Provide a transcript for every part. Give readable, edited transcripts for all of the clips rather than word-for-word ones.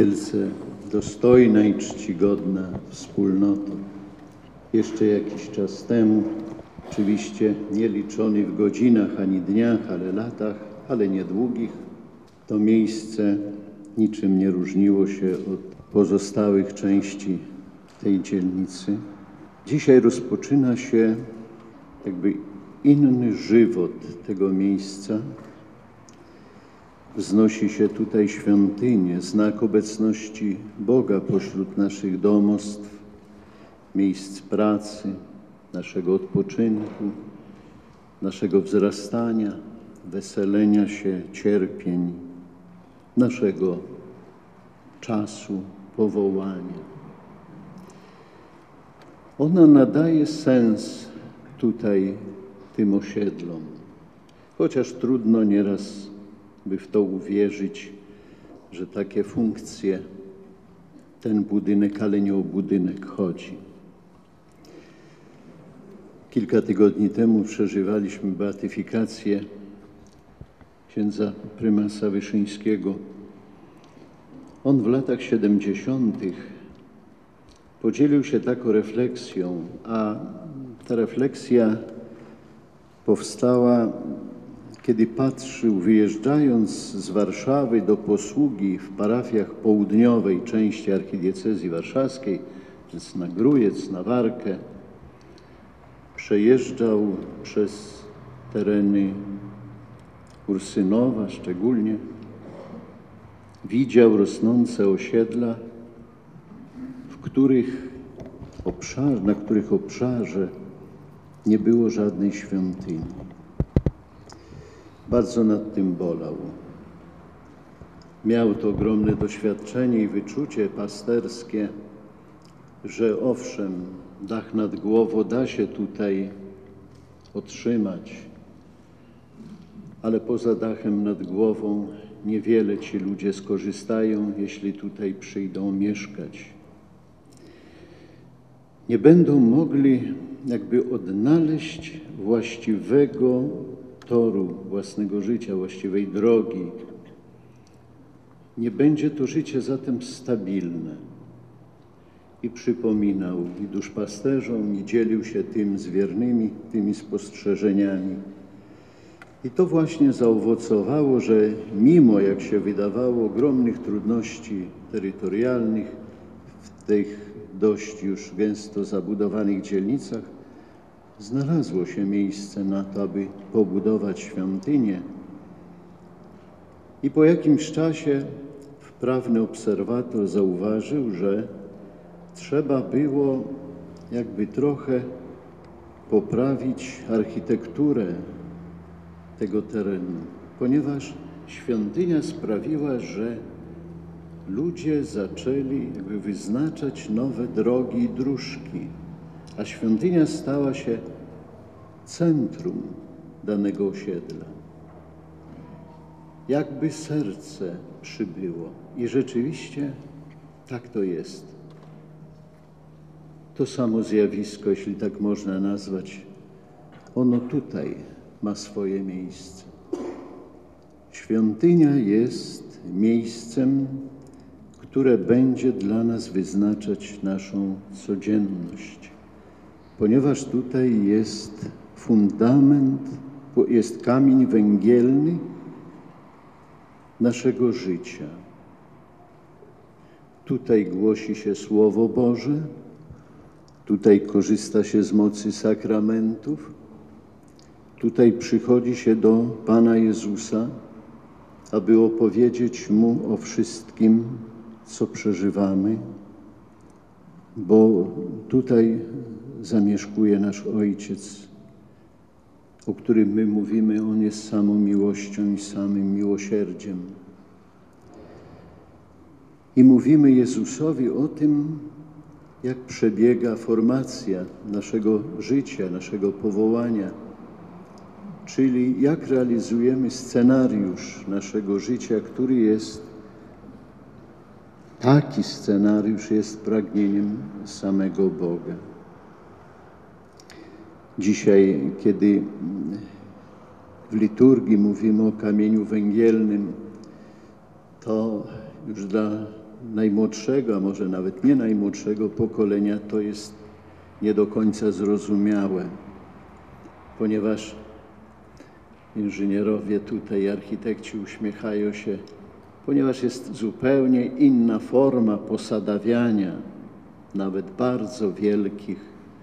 Wielce dostojna i czcigodna wspólnoto. Jeszcze jakiś czas temu, oczywiście nieliczony w godzinach ani dniach, ale latach, ale niedługich, to miejsce niczym nie różniło się od pozostałych części tej dzielnicy. Dzisiaj rozpoczyna się jakby inny żywot tego miejsca. Wznosi się tutaj świątynię, znak obecności Boga pośród naszych domostw, miejsc pracy, naszego odpoczynku, naszego wzrastania, weselenia się, cierpień, naszego czasu, powołania. Ona nadaje sens tutaj tym osiedlom, chociaż trudno nieraz by w to uwierzyć, że takie funkcje ten budynek, ale nie o budynek chodzi. Kilka tygodni temu przeżywaliśmy beatyfikację księdza prymasa Wyszyńskiego. On w latach 70. podzielił się taką refleksją, a ta refleksja powstała, kiedy patrzył, wyjeżdżając z Warszawy do posługi w parafiach południowej części archidiecezji warszawskiej, więc na Grójec, na Warkę, przejeżdżał przez tereny Ursynowa szczególnie, widział rosnące osiedla, na których obszarze nie było żadnej świątyni. Bardzo nad tym bolał. Miał to ogromne doświadczenie i wyczucie pasterskie, że owszem, dach nad głową da się tutaj otrzymać, ale poza dachem nad głową niewiele ci ludzie skorzystają, jeśli tutaj przyjdą mieszkać. Nie będą mogli jakby odnaleźć właściwego toru własnego życia, właściwej drogi. Nie będzie to życie zatem stabilne. I przypominał i duszpasterzom, i dzielił się tym z wiernymi, tymi spostrzeżeniami. I to właśnie zaowocowało, że mimo, jak się wydawało, ogromnych trudności terytorialnych w tych dość już gęsto zabudowanych dzielnicach, znalazło się miejsce na to, aby pobudować świątynię. I po jakimś czasie wprawny obserwator zauważył, że trzeba było jakby trochę poprawić architekturę tego terenu, ponieważ świątynia sprawiła, że ludzie zaczęli jakby wyznaczać nowe drogi i dróżki, a świątynia stała się centrum danego osiedla. Jakby serce przybyło. I rzeczywiście tak to jest. To samo zjawisko, jeśli tak można nazwać, ono tutaj ma swoje miejsce. Świątynia jest miejscem, które będzie dla nas wyznaczać naszą codzienność, ponieważ tutaj jest fundament, jest kamień węgielny naszego życia. Tutaj głosi się Słowo Boże, tutaj korzysta się z mocy sakramentów, tutaj przychodzi się do Pana Jezusa, aby opowiedzieć Mu o wszystkim, co przeżywamy, bo tutaj zamieszkuje nasz Ojciec, o którym my mówimy, On jest samą miłością i samym miłosierdziem. I mówimy Jezusowi o tym, jak przebiega formacja naszego życia, naszego powołania, czyli jak realizujemy scenariusz naszego życia, który jest, taki scenariusz jest pragnieniem samego Boga. Dzisiaj, kiedy w liturgii mówimy o kamieniu węgielnym, to już dla najmłodszego, a może nawet nie najmłodszego pokolenia to jest nie do końca zrozumiałe, ponieważ inżynierowie tutaj, architekci uśmiechają się, ponieważ jest zupełnie inna forma posadawiania nawet bardzo wielkich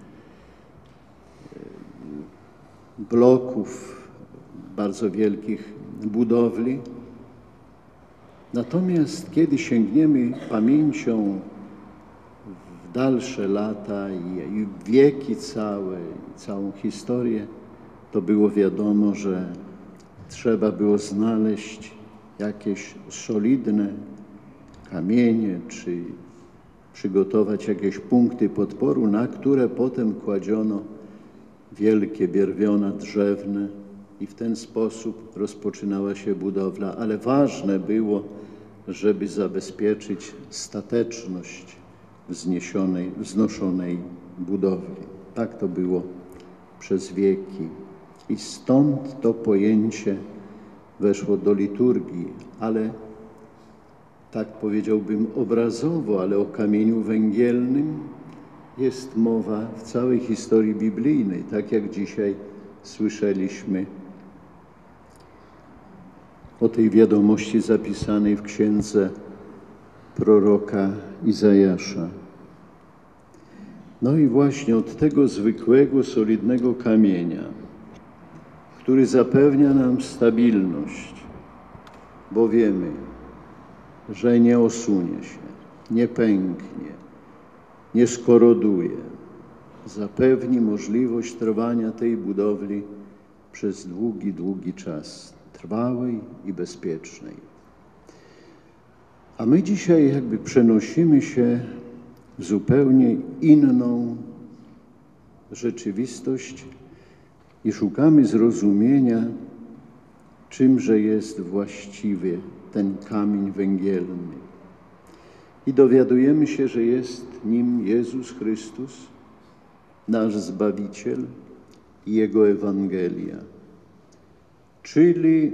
bloków, bardzo wielkich budowli. Natomiast kiedy sięgniemy pamięcią w dalsze lata i wieki całe, całą historię, to było wiadomo, że trzeba było znaleźć jakieś solidne kamienie, czy przygotować jakieś punkty podporu, na które potem kładziono wielkie bierwiona drzewne i w ten sposób rozpoczynała się budowla. Ale ważne było, żeby zabezpieczyć stateczność wznoszonej budowli. Tak to było przez wieki. I stąd to pojęcie weszło do liturgii, ale tak powiedziałbym obrazowo, ale o kamieniu węgielnym jest mowa w całej historii biblijnej, tak jak dzisiaj słyszeliśmy o tej wiadomości zapisanej w księdze proroka Izajasza. No i właśnie od tego zwykłego, solidnego kamienia, który zapewnia nam stabilność, bo wiemy, że nie osunie się, nie pęknie, nie skoroduje, zapewni możliwość trwania tej budowli przez długi, długi czas, trwałej i bezpiecznej. A my dzisiaj jakby przenosimy się w zupełnie inną rzeczywistość i szukamy zrozumienia, czymże jest właściwie ten kamień węgielny. I dowiadujemy się, że jest nim Jezus Chrystus, nasz Zbawiciel i Jego Ewangelia, czyli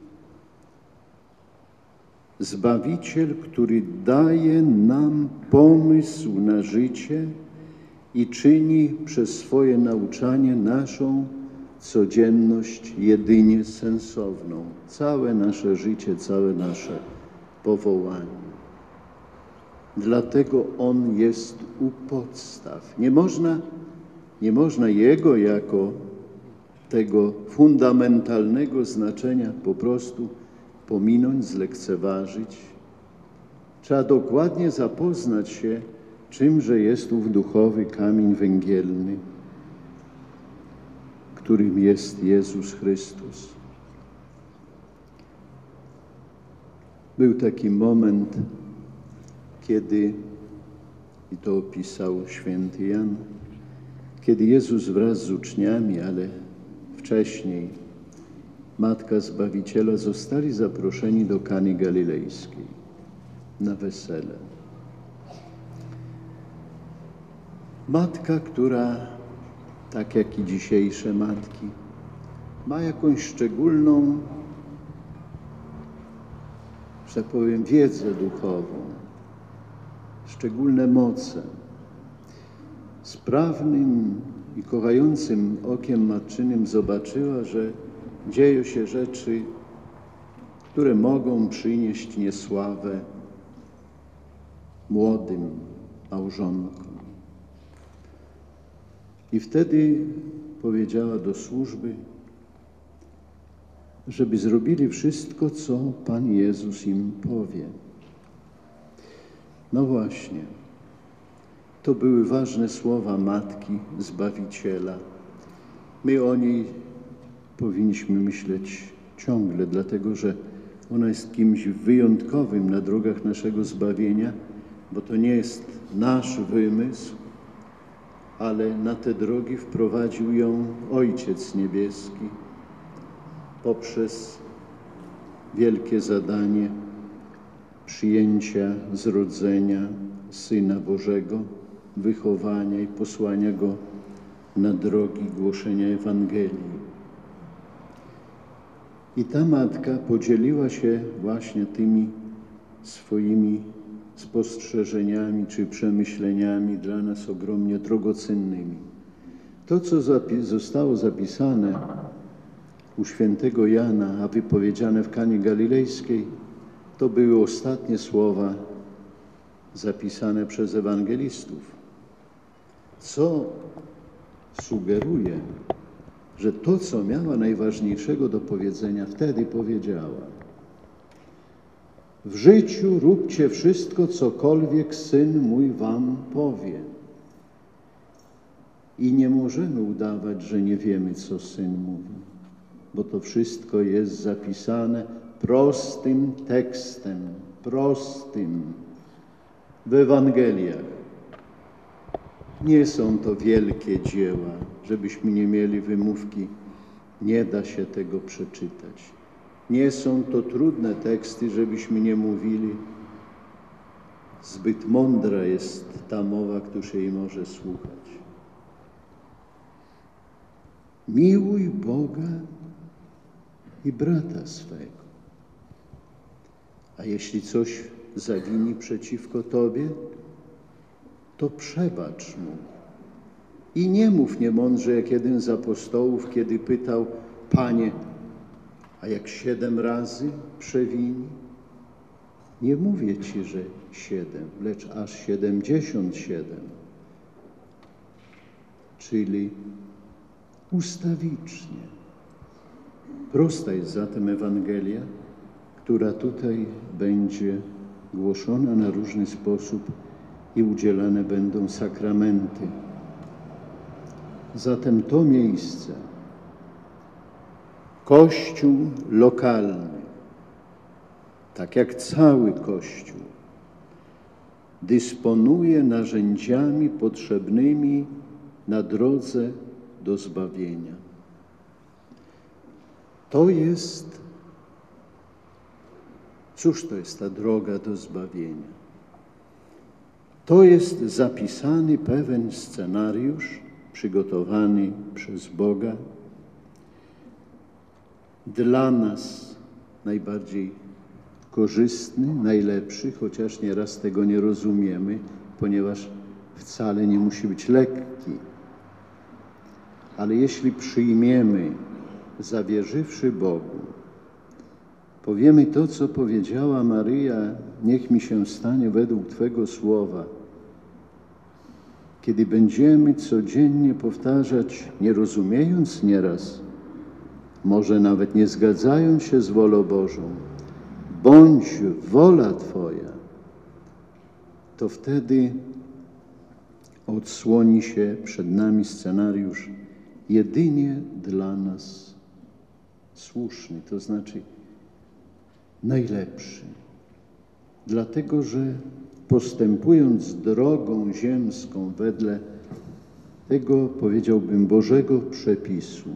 Zbawiciel, który daje nam pomysł na życie i czyni przez swoje nauczanie naszą codzienność jedynie sensowną. Całe nasze życie, całe nasze powołanie. Dlatego On jest u podstaw. Nie można Jego jako tego fundamentalnego znaczenia po prostu pominąć, zlekceważyć. Trzeba dokładnie zapoznać się, czymże jest ów duchowy kamień węgielny, którym jest Jezus Chrystus. Był taki moment, kiedy, i to opisał święty Jan, kiedy Jezus wraz z uczniami, ale wcześniej Matka Zbawiciela zostali zaproszeni do Kany Galilejskiej na wesele. Matka, która, tak jak i dzisiejsze matki, ma jakąś szczególną, że tak powiem, wiedzę duchową, szczególne moce. Sprawnym i kochającym okiem matczynym zobaczyła, że dzieją się rzeczy, które mogą przynieść niesławę młodym małżonkom. I wtedy powiedziała do służby, żeby zrobili wszystko, co Pan Jezus im powie. No właśnie, to były ważne słowa Matki Zbawiciela. My o niej powinniśmy myśleć ciągle, dlatego że ona jest kimś wyjątkowym na drogach naszego zbawienia, bo to nie jest nasz wymysł, ale na te drogi wprowadził ją Ojciec Niebieski poprzez wielkie zadanie przyjęcia, zrodzenia Syna Bożego, wychowania i posłania Go na drogi głoszenia Ewangelii. I ta matka podzieliła się właśnie tymi swoimi spostrzeżeniami czy przemyśleniami dla nas ogromnie drogocennymi. To, co zostało zapisane u świętego Jana, a wypowiedziane w Kanie Galilejskiej, to były ostatnie słowa zapisane przez ewangelistów, co sugeruje, że to, co miała najważniejszego do powiedzenia, wtedy powiedziała. W życiu róbcie wszystko, cokolwiek Syn mój wam powie. I nie możemy udawać, że nie wiemy, co Syn mówi, bo to wszystko jest zapisane prostym tekstem, prostym w Ewangeliach. Nie są to wielkie dzieła, żebyśmy nie mieli wymówki, nie da się tego przeczytać. Nie są to trudne teksty, żebyśmy nie mówili, zbyt mądra jest ta mowa, kto się jej może słuchać. Miłuj Boga i brata swego. A jeśli coś zawini przeciwko tobie, to przebacz mu. I nie mów niemądrze jak jeden z apostołów, kiedy pytał: Panie, a jak 7 razy przewini? Nie mówię ci, że 7, lecz aż 77. Czyli ustawicznie. Prosta jest zatem Ewangelia, która tutaj będzie głoszona na różny sposób i udzielane będą sakramenty. Zatem to miejsce, Kościół lokalny, tak jak cały Kościół, dysponuje narzędziami potrzebnymi na drodze do zbawienia. To jest, cóż to jest ta droga do zbawienia? To jest zapisany pewien scenariusz przygotowany przez Boga dla nas najbardziej korzystny, najlepszy, chociaż nieraz tego nie rozumiemy, ponieważ wcale nie musi być lekki. Ale jeśli przyjmiemy, zawierzywszy Bogu, powiemy to, co powiedziała Maryja: niech mi się stanie według Twego słowa. Kiedy będziemy codziennie powtarzać, nie rozumiejąc nieraz, może nawet nie zgadzając się z wolą Bożą, bądź wola Twoja, to wtedy odsłoni się przed nami scenariusz jedynie dla nas słuszny, to znaczy najlepszy. Dlatego, że postępując drogą ziemską wedle tego, powiedziałbym, Bożego przepisu,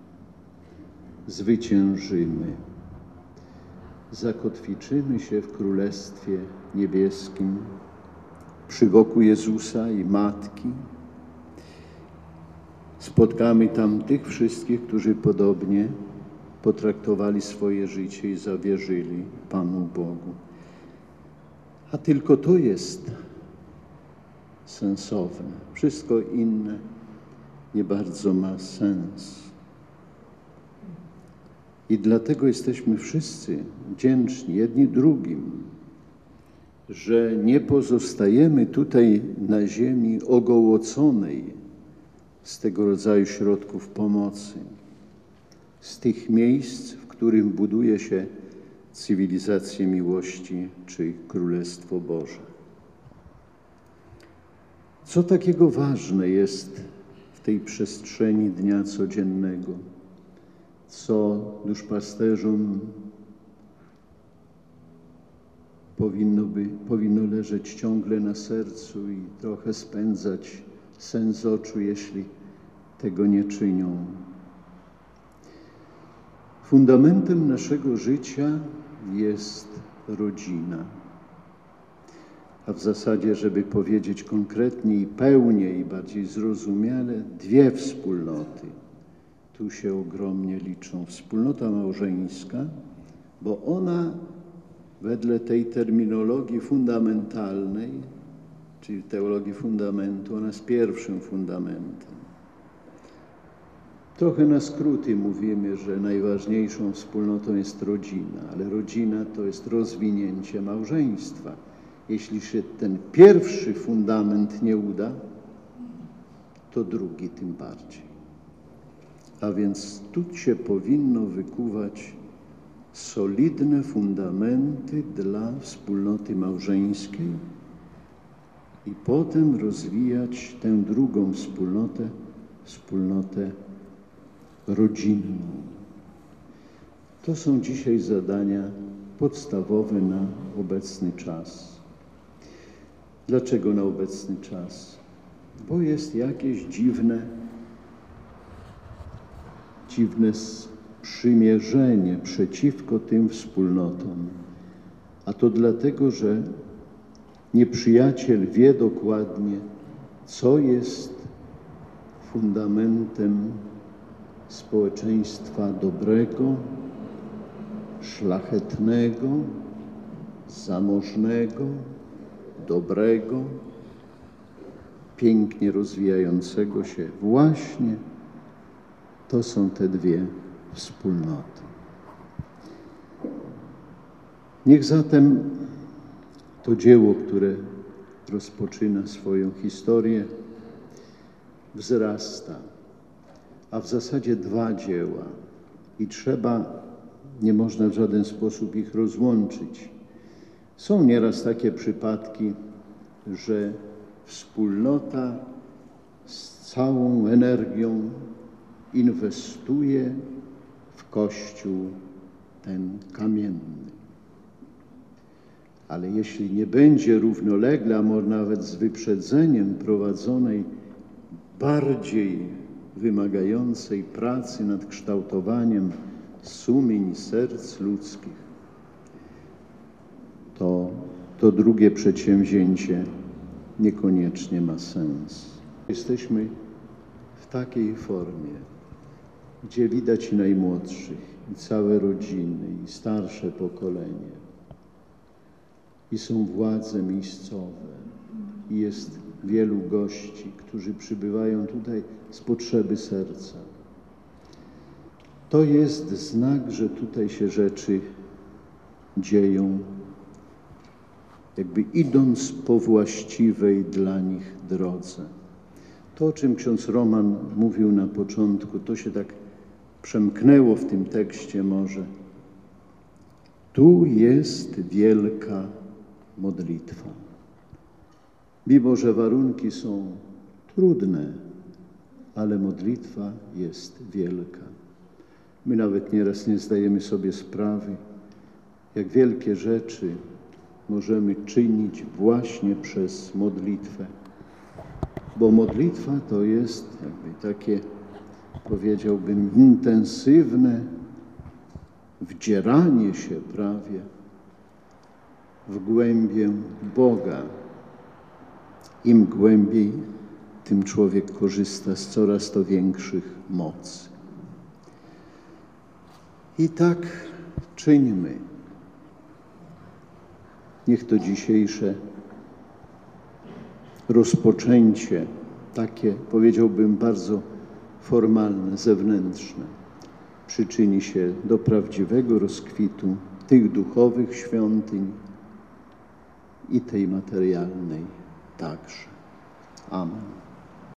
zwyciężymy, zakotwiczymy się w Królestwie Niebieskim przy boku Jezusa i Matki. Spotkamy tam tych wszystkich, którzy podobnie potraktowali swoje życie i zawierzyli Panu Bogu. A tylko to jest sensowne. Wszystko inne nie bardzo ma sens. I dlatego jesteśmy wszyscy wdzięczni jedni drugim, że nie pozostajemy tutaj na ziemi ogołoconej z tego rodzaju środków pomocy, z tych miejsc, w którym buduje się cywilizację miłości czy Królestwo Boże. Co takiego ważne jest w tej przestrzeni dnia codziennego, co duszpasterzom powinno leżeć ciągle na sercu i trochę spędzać sen z oczu, jeśli tego nie czynią. Fundamentem naszego życia jest rodzina. A w zasadzie, żeby powiedzieć konkretniej i pełniej i bardziej zrozumiale, 2 wspólnoty. Tu się ogromnie liczą. Wspólnota małżeńska, bo ona wedle tej terminologii fundamentalnej, czyli teologii fundamentu, ona jest pierwszym fundamentem. Trochę na skróty mówimy, że najważniejszą wspólnotą jest rodzina, ale rodzina to jest rozwinięcie małżeństwa. Jeśli się ten pierwszy fundament nie uda, to drugi tym bardziej. A więc tu się powinno wykuwać solidne fundamenty dla wspólnoty małżeńskiej i potem rozwijać tę drugą wspólnotę rodzinną. To są dzisiaj zadania podstawowe na obecny czas. Dlaczego na obecny czas? Bo jest jakieś dziwne sprzymierzenie przeciwko tym wspólnotom. A to dlatego, że nieprzyjaciel wie dokładnie, co jest fundamentem społeczeństwa dobrego, szlachetnego, zamożnego, dobrego, pięknie rozwijającego się. Właśnie to są te dwie wspólnoty. Niech zatem to dzieło, które rozpoczyna swoją historię, wzrasta, a w zasadzie dwa dzieła i nie można w żaden sposób ich rozłączyć. Są nieraz takie przypadki, że wspólnota z całą energią inwestuje w Kościół ten kamienny. Ale jeśli nie będzie równolegle, a może nawet z wyprzedzeniem prowadzonej bardziej wymagającej pracy nad kształtowaniem sumień i serc ludzkich, to drugie przedsięwzięcie niekoniecznie ma sens. Jesteśmy w takiej formie, gdzie widać i najmłodszych, i całe rodziny, i starsze pokolenie, i są władze miejscowe, i jest wielu gości, którzy przybywają tutaj z potrzeby serca. To jest znak, że tutaj się rzeczy dzieją, jakby idąc po właściwej dla nich drodze. To, o czym ksiądz Roman mówił na początku, to się tak przemknęło w tym tekście może. Tu jest wielka modlitwa. Mimo że warunki są trudne, ale modlitwa jest wielka. My nawet nieraz nie zdajemy sobie sprawy, jak wielkie rzeczy możemy czynić właśnie przez modlitwę. Bo modlitwa to jest jakby takie, powiedziałbym, intensywne wdzieranie się prawie w głębię Boga. Im głębiej, tym człowiek korzysta z coraz to większych mocy. I tak czyńmy. Niech to dzisiejsze rozpoczęcie, takie powiedziałbym bardzo formalne, zewnętrzne, przyczyni się do prawdziwego rozkwitu tych duchowych świątyń i tej materialnej także. Amen.